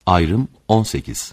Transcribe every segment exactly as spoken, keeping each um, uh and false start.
Ayrım on sekiz.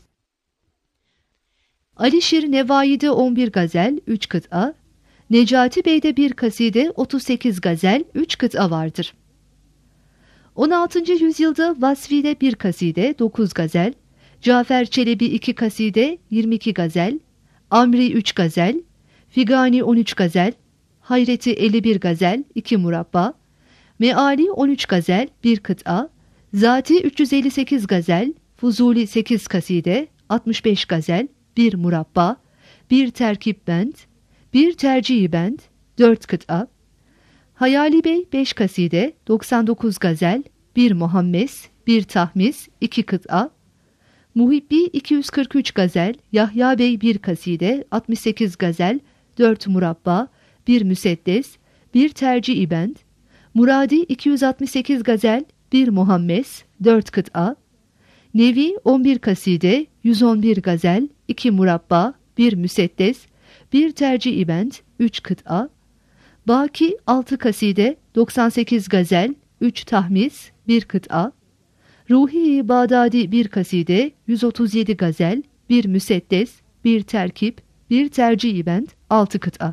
Alişir Nevai'de on bir gazel, üç kıta, Necati Bey'de bir kaside, otuz sekiz gazel, üç kıta vardır. on altıncı yüzyılda Vasfi'de bir kaside, dokuz gazel, Cafer Çelebi iki kaside, yirmi iki gazel, Amri üç gazel, Figani on üç gazel, Hayreti elli bir gazel, iki murabba, Meali on üç gazel, bir kıta, Zati üç yüz elli sekiz gazel, Fuzuli sekiz kaside, altmış beş gazel, bir murabba, bir terkip bend, bir tercihi bend, dört kıta, Hayali Bey beş kaside, doksan dokuz gazel, bir muhammes, bir tahmis, iki kıta, Muhibbi iki yüz kırk üç gazel, Yahya Bey bir kaside, altmış sekiz gazel, dört murabba, bir müseddes, bir tercih bend, Muradi iki yüz altmış sekiz gazel, bir muhammes, dört kıta, Nevi on bir kaside, yüz on bir gazel, iki murabba, bir müseddes, bir tercih bend, üç kıta, Baki altı kaside, doksan sekiz gazel, üç tahmis, bir kıta, Ruhi Bağdadi bir kaside, yüz otuz yedi gazel, bir müseddes, bir terkip, bir tercih bend, altı kıta.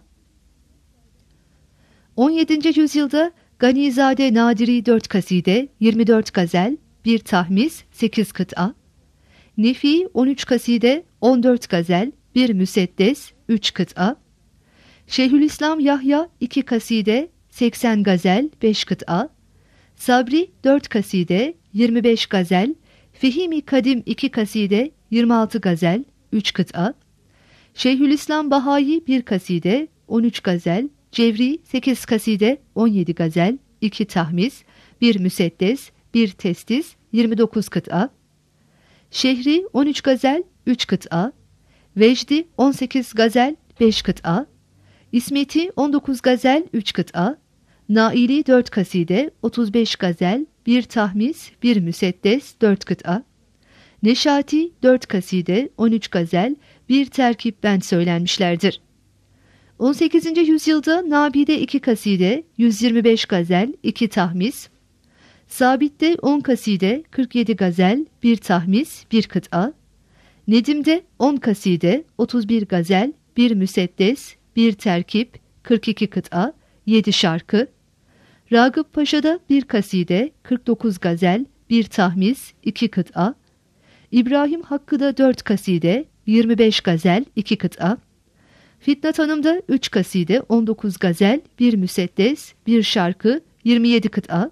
on yedinci yüzyılda Ganizade Nadiri dört kaside, yirmi dört gazel, bir tahmis, sekiz kıta, Nefi on üç kaside, on dört gazel, bir müseddes, üç kıta, Şeyhülislam Yahya iki kaside, seksen gazel, beş kıta, Sabri dört kaside, yirmi beş gazel, Fihimi Kadim iki kaside, yirmi altı gazel, üç kıta, Şeyhülislam Bahai bir kaside, on üç gazel, Cevri sekiz kaside, on yedi gazel, iki tahmis, bir müseddes, bir testis, yirmi dokuz kıta, Şehri on üç gazel, üç kıta, Vecdi on sekiz gazel, beş kıta, İsmeti on dokuz gazel, üç kıta, Naili dört kaside, otuz beş gazel, bir tahmis, bir müseddes, dört kıta, Neşati dört kaside, on üç gazel, bir terkip bend söylenmişlerdir. on sekizinci yüzyılda Nabi'de iki kaside, yüz yirmi beş gazel, iki tahmis, Sabit'te on kaside, kırk yedi gazel, bir tahmis, bir kıta, Nedim'de on kaside, otuz bir gazel, bir müseddes, bir terkip, kırk iki kıta, yedi şarkı, Ragıp Paşa'da bir kaside, kırk dokuz gazel, bir tahmis, iki kıta, İbrahim Hakkı'da dört kaside, yirmi beş gazel, iki kıta, Fitnat Hanım'da üç kaside, on dokuz gazel, bir müseddes, bir şarkı, yirmi yedi kıta,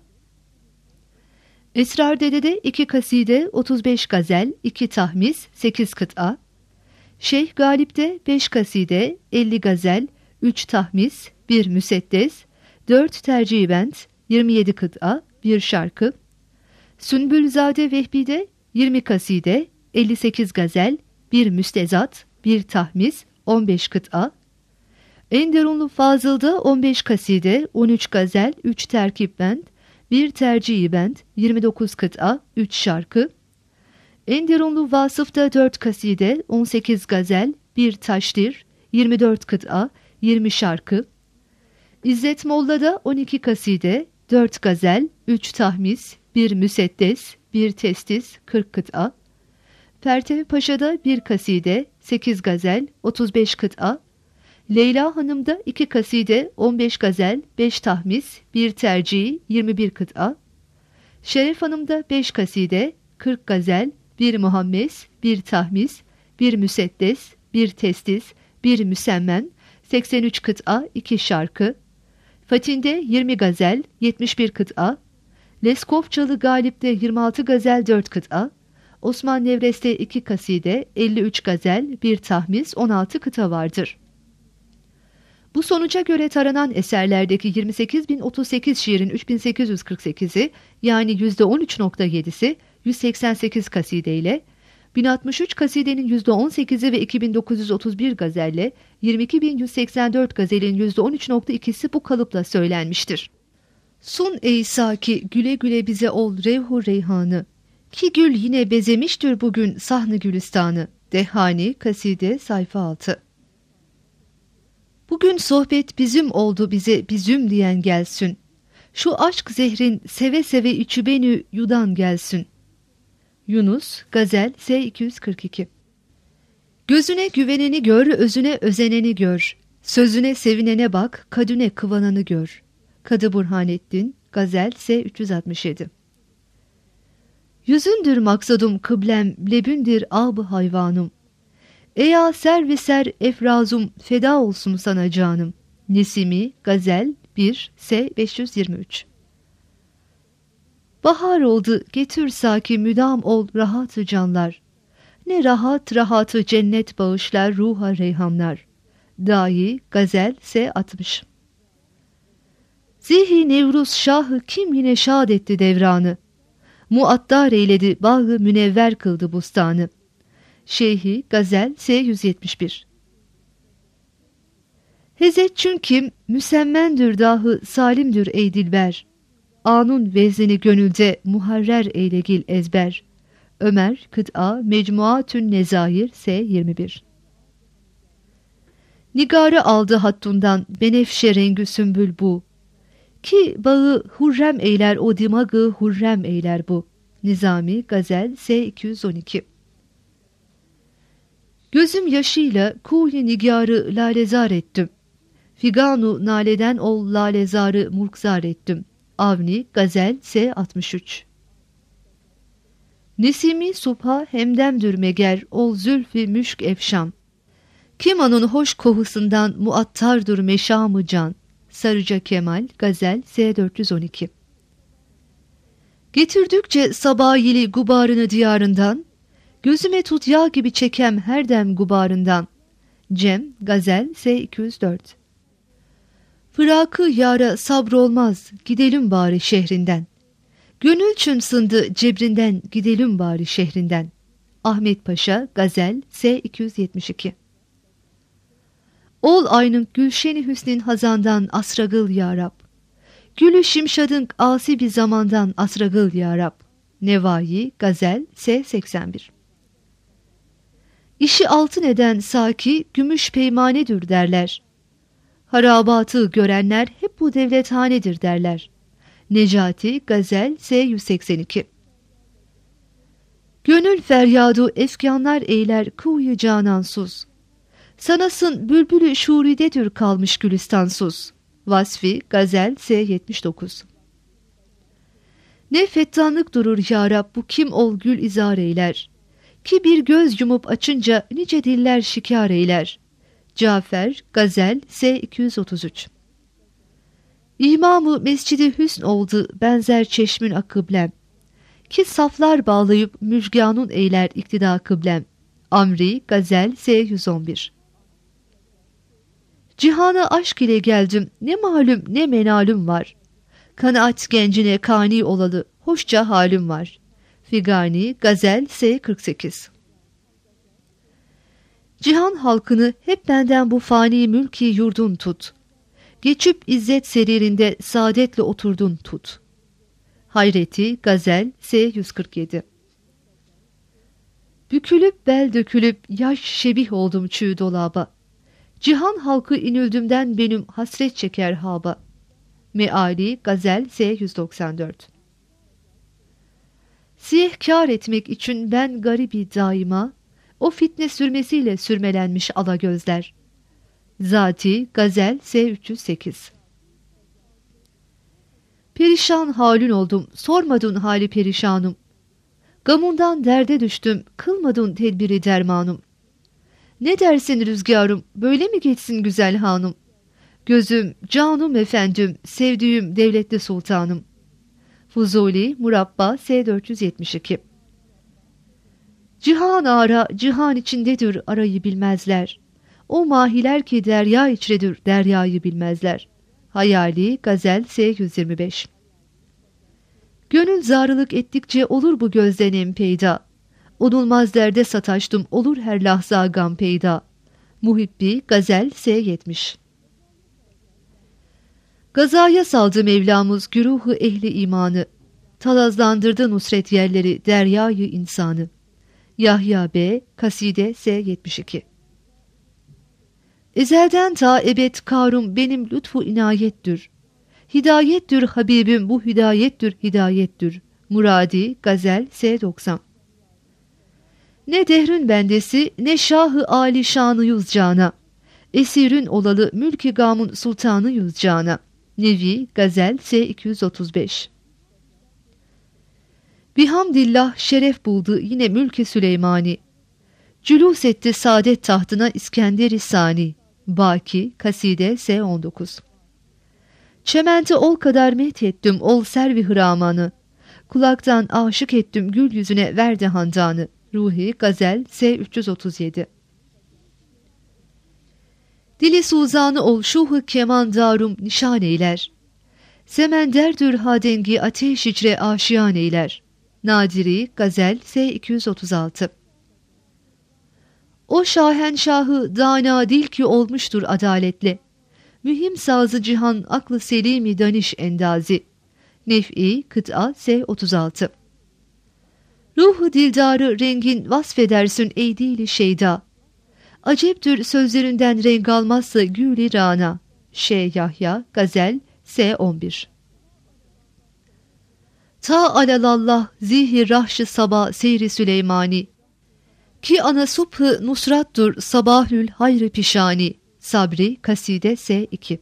Esrar Dede'de iki kaside, otuz beş gazel, iki tahmis, sekiz kıta, Şeyh Galip'te beş kaside, elli gazel, üç tahmis, bir müseddes, dört tercih bend, yirmi yedi kıta, bir şarkı, Sünbülzade Vehbi'de yirmi kaside, elli sekiz gazel, bir müstezat, bir tahmis, on beş kıta, Enderunlu Fazıl'da on beş kaside, on üç gazel, üç terkip bend, bir tercih bend, yirmi dokuz kıta, üç şarkı, Enderunlu Vasıf'ta dört kaside, on sekiz gazel, bir taştir, yirmi dört kıta, yirmi şarkı, İzzet Molla'da on iki kaside, dört gazel, üç tahmis, bir müseddes, bir testis, kırk kıta, Pertev Paşa'da bir kaside, sekiz gazel, otuz beş kıta, Leyla Hanım'da iki kaside, on beş gazel, beş tahmis, bir tercih, yirmi bir kıta, Şeref Hanım'da beş kaside, kırk gazel, bir muhammes, bir tahmis, bir müseddes, bir testis, bir müsemmen, seksen üç kıta, iki şarkı, Fatin'de yirmi gazel, yetmiş bir kıta, Leskovçalı Galip'te yirmi altı gazel, dört kıta, Osman Nevres'te iki kaside, elli üç gazel, bir tahmis, on altı kıta vardır. Bu sonuca göre taranan eserlerdeki yirmi sekiz bin otuz sekiz şiirin üç bin sekiz yüz kırk sekizi yani yüzde on üç nokta yedisi yüz seksen sekiz kaside ile, bin altmış üç kasidenin yüzde on sekizi ve iki bin dokuz yüz otuz bir gazelle yirmi iki bin yüz seksen dört gazelin yüzde on üç nokta ikisi bu kalıpla söylenmiştir. Sun ey Saki güle güle bize ol revhu reyhanı, ki gül yine bezemiştir bugün sahn-ı gülistanı. Dehani kaside sayfa altı. Bugün sohbet bizim oldu bize bizim diyen gelsin. Şu aşk zehrin seve seve içü beni yudan gelsin. Yunus, Gazel, S iki yüz kırk iki. Gözüne güveneni gör, özüne özeneni gör. Sözüne sevinene bak, kadüne kıvananı gör. Kadı Burhanettin, Gazel, S üç yüz altmış yedi. Yüzündür maksadum kıblem, lebündür ab-ı hayvanım. Eya servi ser efrazum, feda olsun sana canım. Nesimi, Gazel, bir, S beş yüz yirmi üç. Bahar oldu, getir saki müdam ol rahatı canlar. Ne rahat rahatı cennet bağışlar ruha reyhanlar. Dahi, Gazel, S altmış. Zihi Nevruz şahı kim yine şad etti devranı. Muattar eyledi bağı münevver kıldı bustanı. Şeyhi, Gazel, S yüz yetmiş bir. Hezeccün kim, müsemmendür dahı salimdür ey dilber. Anun veznini gönülde muharrer eylegil ezber. Ömer, Kıt'a, Mecmuatün Nezair, S yirmi bir. Nigarı aldı hattundan, benefşe rengü sümbül bu. Ki bağı hurrem eyler o dimagı hurrem eyler bu. Nizami, Gazel, S iki yüz on iki. Gözüm yaşıyla kuğu nigarı lalezar ettim. Figanu naleden ol lalezarı murkzar ettim. Avni, Gazel, S altmış üç. Nesimi subha hemdemdür meger ol zülfü müşk efşan. Kim onun hoş kohusundan muattardır meşamı can. Sarıca Kemal, Gazel, S dört yüz on iki. Getirdükçe sabahili gubarını diyarından, gözüme tut yağ gibi çekem her dem gubarından. Cem, Gazel, S iki yüz dört. Fırakı yara sabrolmaz, gidelim bari şehrinden. Gönül çün sındı cebrinden, gidelim bari şehrinden. Ahmet Paşa, Gazel, S iki yüz yetmiş iki. Ol aynın gülşeni hüsnin hazandan asragıl ya Rab. Gülü şimşadın asi bir zamandan asragıl ya Rab. Nevayi, Gazel, S seksen bir. İşi altın eden saki gümüş peymanedir derler. Harabatı görenler hep bu devlethanedir derler. Necati, Gazel, S yüz seksen iki. Gönül feryadu efkanlar eyler kuyu canansuz. Sanasın bülbülü şuridedir kalmış gülistansuz. Vasfi, Gazel, S yetmiş dokuz. Ne fettanlık durur ya Rab bu kim ol gül izar eyler. Ki bir göz yumup açınca nice diller şikar eyler. Cafer, Gazel, S iki yüz otuz üç. İmamı mescidi hüsn oldu benzer çeşmin akıblem. Ki saflar bağlayıp müjganun eyler iktida kıblem. Amri, Gazel, S yüz on bir. Cihana aşk ile geldim, ne malum ne menalüm var. Kanaat gencine kani olalı, hoşça halim var. Figani, Gazel, S kırk sekiz. Cihan halkını hep benden bu fani mülki yurdun tut. Geçip izzet seririnde saadetle oturdun tut. Hayreti, Gazel, S yüz kırk yedi. Bükülüp bel dökülüp yaş şebih oldum çığ dolaba. Cihan halkı inüldümden benim hasret çeker haba. Meali, Gazel, S yüz doksan dört. Siyehkâr etmek için ben garibi daima, o fitne sürmesiyle sürmelenmiş alagözler. Zati, Gazel, S üç yüz sekiz. Perişan halün oldum, sormadın hali perişanım. Gamından derde düştüm, kılmadın tedbiri dermanım. Ne dersin rüzgarım, böyle mi geçsin güzel hanım? Gözüm, canım efendim, sevdiğim devletli sultanım. Fuzuli, Murabba, S dört yüz yetmiş iki. Cihan ara, cihan içindedir arayı bilmezler. O mahiler ki derya içredir deryayı bilmezler. Hayali, Gazel, S yüz yirmi beş. Gönül zarılık ettikçe olur bu gözden em peyda. Onulmaz derde sataştım olur her lahza gam peyda. Muhibbi, Gazel, S yetmiş. Gazaya saldı Mevlamız güruhu ehli imanı. Talazlandırdı nusret yerleri deryayı insanı. Yahya B. Kaside, S yetmiş iki. Ezelden ta ebed karum benim lütfu inayettir. Hidayettir Habibim bu hidayettir hidayettir. Muradi, Gazel, S doksan. Ne dehrün bendesi ne şahı âli şanı yüzcana. Esirün olalı mülki gamun sultanı yüzcana. Nevi Gazel S iki yüz otuz beş. Bihamdillah şeref buldu yine mülki Süleymani. Cülûs etti saadet tahtına İskender-i Sani. Baki Kaside S on dokuz. Çemente ol kadar methettim ol servi hıramanı. Kulaktan aşık ettim gül yüzüne verdi handanı. Ruhi Gazel S üç yüz otuz yedi. Dili suzanı ol şuhu keman darum nişan eyler. Semenderdür hadengi ateş icre aşiyan eyler. Nadiri Gazel S iki yüz otuz altı. O şahenşahı dana dil ki olmuştur adaletle. Mühim sazı cihan aklı selimi daniş endazi. Nef'i Kıt'a S otuz altı. Ruhu dildarı rengin vasfedersin ey dili şeyda. Aceptür sözlerinden renk almazsa gül-i rana. Şeyh Yahya Gazel S on bir. Ta alalallah zihir rahşı sabah seyri Süleymani. Ki ana subhı nusrattur sabahül hayrı pişani. Sabri Kaside S iki.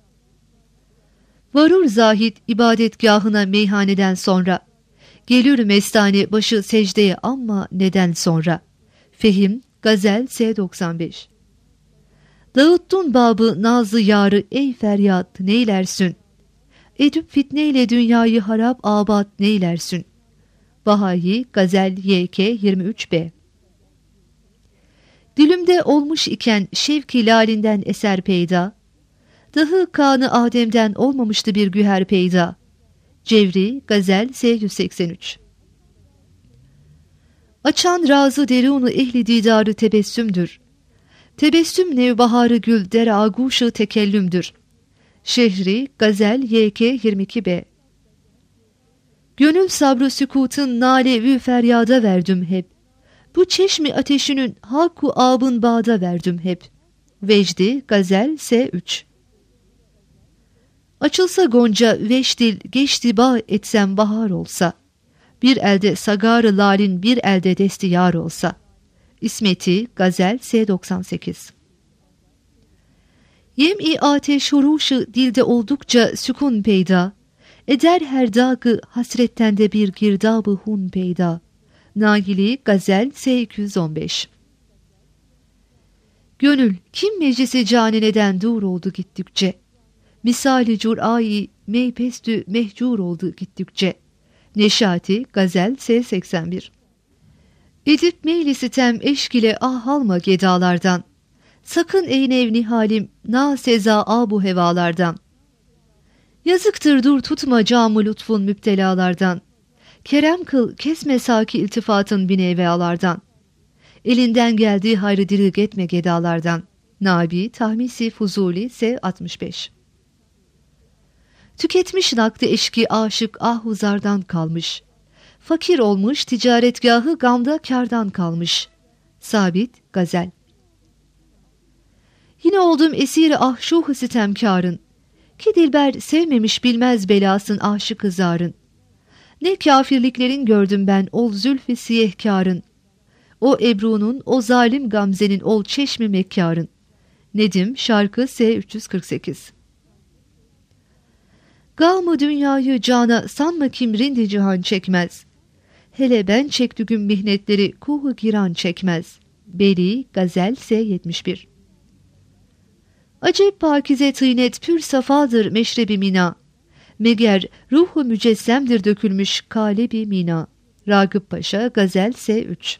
Varur zahid ibadetgahına meyhaneden sonra. Gelir mestane başı secdeye ama neden sonra. Fehim Gazel S doksan beş. Dağıttun babı nazı yarı ey feryat neylersin. Edüp fitneyle dünyayı harap abat neylersin. Bahayi Gazel Y K yirmi üç B. Dilimde olmuş iken şevki lalinden eser peyda. Dahi kanı Adem'den olmamıştı bir güher peyda. Cevri Gazel S yüz seksen üç. Açan razı derunu ehli didarı tebessümdür. Tebessüm nevbaharı gül der aguşu tekellümdür. Şehri Gazel Y K yirmi iki B. Gönül sabrı sükutun nale vü feryada verdim hep. Bu çeşmi ateşinin hakku abın bağda verdim hep. Vecdi Gazel S üç. Açılsa gonca veşdil geçti bağ etsem bahar olsa. Bir elde sagarı lalin bir elde destiyar olsa. İsmeti Gazel S doksan sekiz. Yem-i ateş huruşu dilde oldukça sükun peyda. Eder her dağı hasretten de bir girdabı hun peyda. Nagili Gazel S iki yüz on beş. Gönül kim meclisi caneneden dur oldu gittikçe. Misali cur'ai meypestü mehcur oldu gittikçe. Neşati Gazel S seksen bir. Edip meyli sitem eşk ile ah alma gedalardan. Sakın ey nevni halim na seza abu hevalardan. Yazıktır dur tutma camı lütfun müptelalardan. Kerem kıl kesme saki iltifatın binevealardan. Elinden geldiği hayrı dirig etme gedalardan. Nabi Tahmisi Fuzuli S altmış beş. Tüketmiş nakdi eşki aşık ahuzardan kalmış. Fakir olmuş ticaretgahı gamda kârdan kalmış. Sabit Gazel. Yine oldum esiri ah şuhu sitemkârın. Ki dilber sevmemiş bilmez belasın aşık zarın. Ne kâfirliklerin gördüm ben ol zülfü siyehkârın. O Ebru'nun o zalim Gamze'nin ol çeşmi mekkârın. Nedim şarkı S üç yüz kırk sekiz. Gamı dünyayı cana sanma kim rindi cihan çekmez. Hele ben çektiğim mihnetleri kuhu giran çekmez. Beli Gazel S yetmiş bir. Acep pakize tıynet pür safadır meşrebi mina. Meger ruhu mücessemdir dökülmüş kalebi mina. Ragıp Paşa Gazel S üç.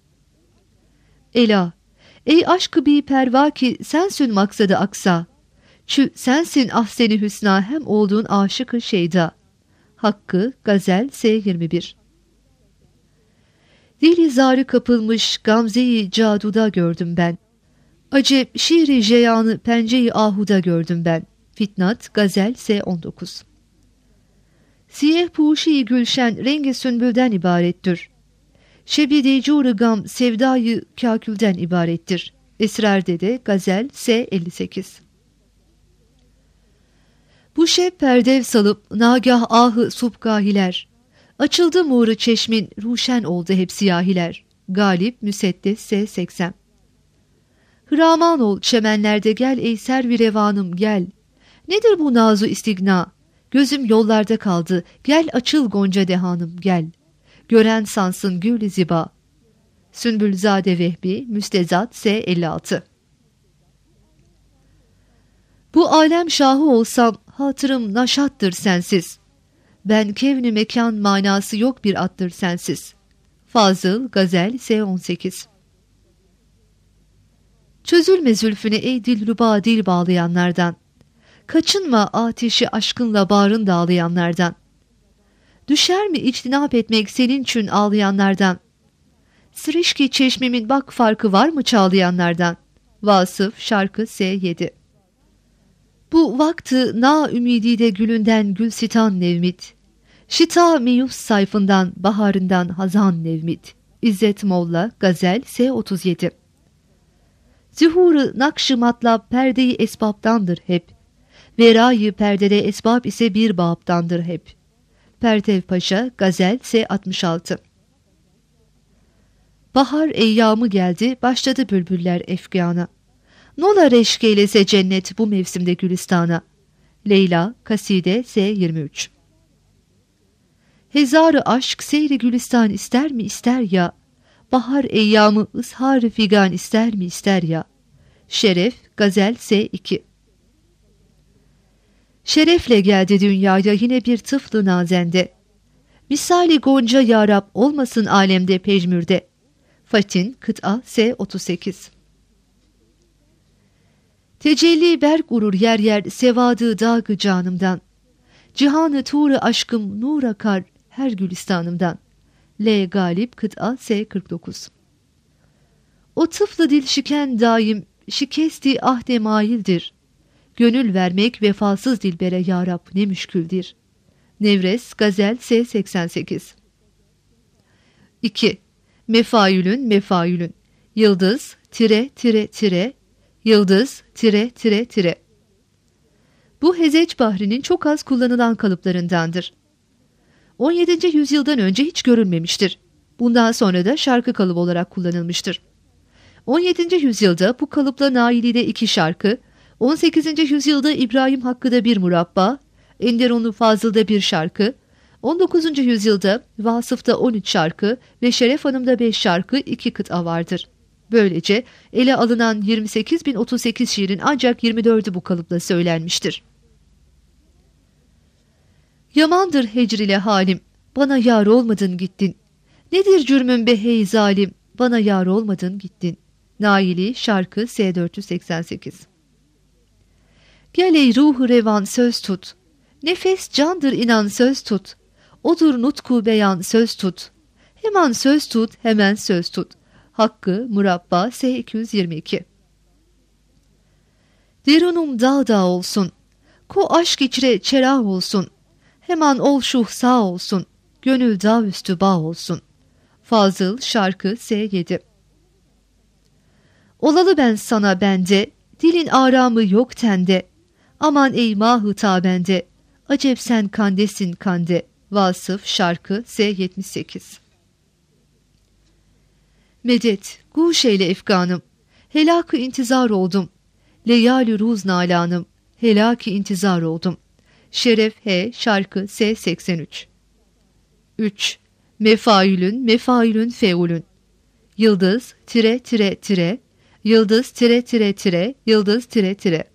Ela, ey aşkı bi perva ki sensün maksadı aksa. Çü sensin ahseni hüsna hem olduğun aşık-ı şeyda. Hakkı Gazel S yirmi bir. Dili zarı kapılmış gamzeyi caduda gördüm ben. Acep şiiri ceyanı penceyi ahuda gördüm ben. Fitnat Gazel S on dokuz. Siyeh puşi gülşen rengi sünbülden ibarettir. Şebi decur gam sevdayı kâkülden ibarettir. Esrar'de de Gazel S elli sekiz. Bu şeb perdev salıp nagah ahı subgahiler. Açıldı muğru çeşmin ruşen oldu hep siyahiler. Galip Müseddes S seksen. Hıraman ol çemenlerde gel ey servi revanım gel. Nedir bu nazu istigna? Gözüm yollarda kaldı, gel açıl gonca dehanım gel. Gören sansın gül ziba. Sünbülzade Vehbi Müstezat S elli altı. Bu alem şahı olsam hatırım naşattır sensiz. Ben kevni mekan manası yok bir attır sensiz. Fazıl Gazel S on sekiz. Çözülme zülfüne ey dilruba dil bağlayanlardan. Kaçınma ateşi aşkınla bağrın dağlayanlardan. Düşer mi içtinap etmek senin için ağlayanlardan? Sırışki çeşmemin bak farkı var mı çağlayanlardan? Vasıf Şarkı S yedi. Bu vakti na ümidide gülünden gülsitan nevmit. Şita meyus sayfından baharından hazan nevmit. İzzet Molla Gazel S otuz yedi. Zühur-ı nakş-ı matlab perdeyi esbaptandır hep. Verayı perdede esbab ise bir babtandır hep. Pertev Paşa Gazel S altmış altı. Bahar eyyamı geldi, başladı bülbüller efgâna. Nola reşk eylese cennet bu mevsimde gülistana. Leyla Kaside S yirmi üç. Hezarı aşk seyri gülistan ister mi ister ya. Bahar eyyamı ızhar-ı figan ister mi ister ya. Şeref Gazel S iki. Şerefle geldi dünyaya yine bir tıflı nazende. Misali gonca yarab olmasın alemde pejmürde. Fatin Kıt'a S otuz sekiz. Tecelli berk urur yer yer sevadı dağ canımdan. Cihanı tuğru aşkım nur akar her gülistanımdan. L. Galip Kıt'a S kırk dokuz. O tıflı dil şiken daim şikesti ahde maildir. Gönül vermek vefasız dilbere yarab ne müşküldür. Nevres Gazel S seksen sekiz. iki. Mefaülün mefaülün. Yıldız tire tire tire. Yıldız tire tire tire. Bu Hezeç Bahri'nin çok az kullanılan kalıplarındandır. on yedinci yüzyıldan önce hiç görülmemiştir. Bundan sonra da şarkı kalıbı olarak kullanılmıştır. on yedinci yüzyılda bu kalıpla Naili'de iki şarkı, on sekizinci yüzyılda İbrahim Hakkı'da bir murabba, Enderunlu Fazıl'da bir şarkı, on dokuzuncu yüzyılda Vasıf'ta on üç şarkı ve Şeref Hanım'da beş şarkı iki kıta vardır. Böylece ele alınan yirmi sekiz bin otuz sekiz şiirin ancak yirmi dördü bu kalıpla söylenmiştir. Yamandır hecrile halim, bana yar olmadın gittin. Nedir cürmün be hey zalim, bana yar olmadın gittin. Naili Şarkı S dört yüz seksen sekiz. Gel ey ruhu revan söz tut. Nefes candır inan söz tut. Odur nutku beyan söz tut. Hemen söz tut, hemen söz tut. Hakkı Murabba S iki yüz yirmi iki. Derunum dağ dağ olsun. Ko aşk içre çerah olsun. Hemen ol şuh sağ olsun. Gönül dağ üstü bağ olsun. Fazıl Şarkı S yedi. Olalı ben sana bende. Dilin aramı yok tende. Aman ey mahı tabende. Acep sen kandesin kande. Vasıf Şarkı S yetmiş sekiz. Medet, guş eyle efkanım. Helak-ı intizar oldum. Leyali ruz nalanım. Helak-ı intizar oldum. Şeref H. Şarkı S seksen üç. üç. Mefaülün, mefaülün feulün. Yıldız, tire, tire, tire. Yıldız, tire, tire, tire. Yıldız, tire, tire.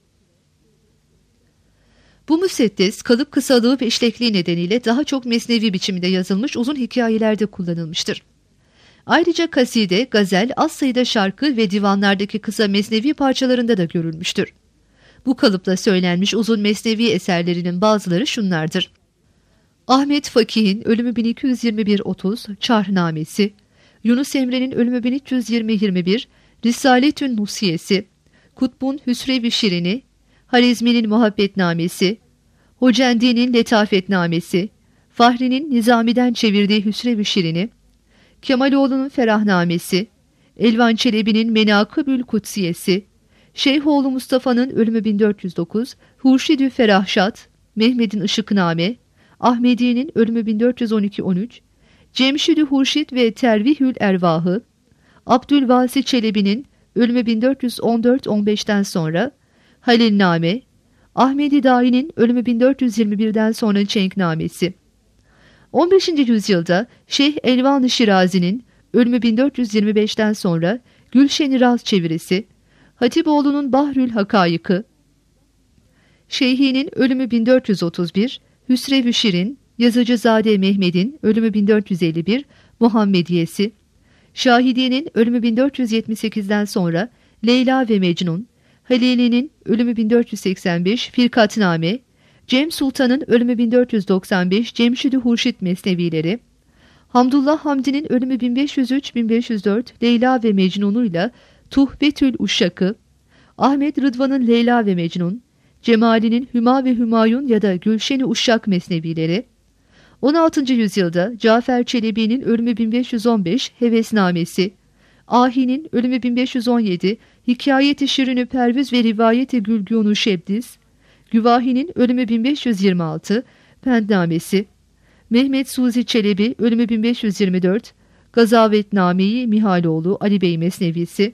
Bu müseddes kalıp kısalığı ve işlekliği nedeniyle daha çok mesnevi biçiminde yazılmış uzun hikayelerde kullanılmıştır. Ayrıca kaside, gazel, az sayıda şarkı ve divanlardaki kısa mesnevi parçalarında da görülmüştür. Bu kalıpla söylenmiş uzun mesnevi eserlerinin bazıları şunlardır. Ahmet Fakih'in ölümü bin iki yüz yirmi bir otuz, Çarhnamesi, Yunus Emre'nin ölümü bin üç yüz yirmi yirmi bir, Risaletün Nusiyesi, Kutbun Hüsrev-i Şirini, Harizmi'nin Muhabbetnamesi, Hocendi'nin Letafetnamesi, Fahri'nin Nizami'den çevirdiği Hüsrev-i Şirini, Kemaloğlu'nun Ferahnamesi, Elvan Çelebi'nin Menakıbül Kutsiyesi, Şeyhoğlu Mustafa'nın ölümü bin dört yüz dokuz, Hurşidü Ferahşat, Mehmet'in Işıkname, Ahmedi'nin ölümü bin dört yüz on iki on üç, Cemşidü Hurşid ve Tervihül Ervahı, Abdülvasi Çelebi'nin ölümü bin dört yüz on dört on beşten sonra Halilname, Ahmedi Dahi'nin ölümü bin dört yüz yirmi birden sonra Çenknamesi. on beşinci yüzyılda Şeyh Elvan-ı Şirazi'nin ölümü bin dört yüz yirmi beşten sonra Gülşen-i Raz çevirisi, Hatipoğlu'nun Bahrül Hakayıkı, Şeyhi'nin ölümü bin dört yüz otuz bir, Hüsrev-ü Şirin, Yazıcızade Mehmed'in ölümü bin dört yüz elli bir, Muhammediyesi, Şahidi'nin ölümü bin dört yüz yetmiş sekizden sonra Leyla ve Mecnun, Halili'nin ölümü bin dört yüz seksen beş, Firkatname, Cem Sultan'ın ölümü bin dört yüz doksan beş, Cemşid-i Hurşit Mesnevileri, Hamdullah Hamdi'nin ölümü bin beş yüz üç bin beş yüz dört, Leyla ve Mecnun'uyla Tuhbetül Uşşak'ı, Ahmet Rıdvan'ın Leyla ve Mecnun, Cemali'nin Hüma ve Hümayun ya da Gülşen-i Uşşak Mesnevileri, on altıncı yüzyılda Cafer Çelebi'nin ölümü bin beş yüz on beş, Hevesnamesi, Ahi'nin ölümü bin beş yüz on yedi, Hikayet-i Şirin-i Pervüz ve Rivayet-i Gülgün-u Şebdiz, Güvahi'nin ölümü bin beş yüz yirmi altı, Pendnamesi, Mehmet Suzi Çelebi ölümü bin beş yüz yirmi dört, Gazavetname-i Mihaloğlu Ali Bey Mesnevisi,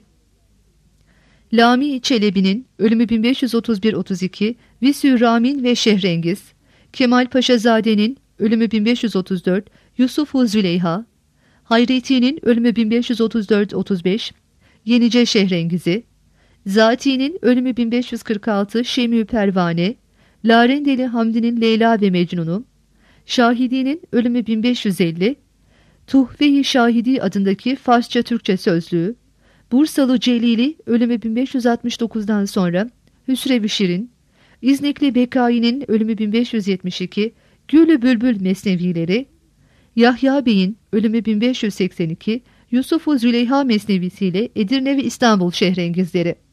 Lami Çelebi'nin ölümü bin beş yüz otuz bir otuz iki, Visü Ramin ve Şehrengiz, Kemal Paşazade'nin ölümü bin beş yüz otuz dört, Yusuf-u Züleyha, Hayreti'nin ölümü bin beş yüz otuz dört otuz beş, Yenice Şehrengiz'i, Zati'nin ölümü bin beş yüz kırk altı, Şemü Pervane, Larendeli Hamdi'nin Leyla ve Mecnun'u, Şahidi'nin ölümü bin beş yüz elli, Tuhve-i Şahidi adındaki Farsça-Türkçe sözlüğü, Bursalı Celili ölümü bin beş yüz altmış dokuzdan sonra Hüsrev-i Şirin, İznikli Bekai'nin ölümü bin beş yüz yetmiş iki, Gül-ü Bülbül Mesnevileri, Yahya Bey'in ölümü bin beş yüz seksen iki, Yusuf-u Züleyha Mesnevisi ile Edirne ve İstanbul Şehrengizleri.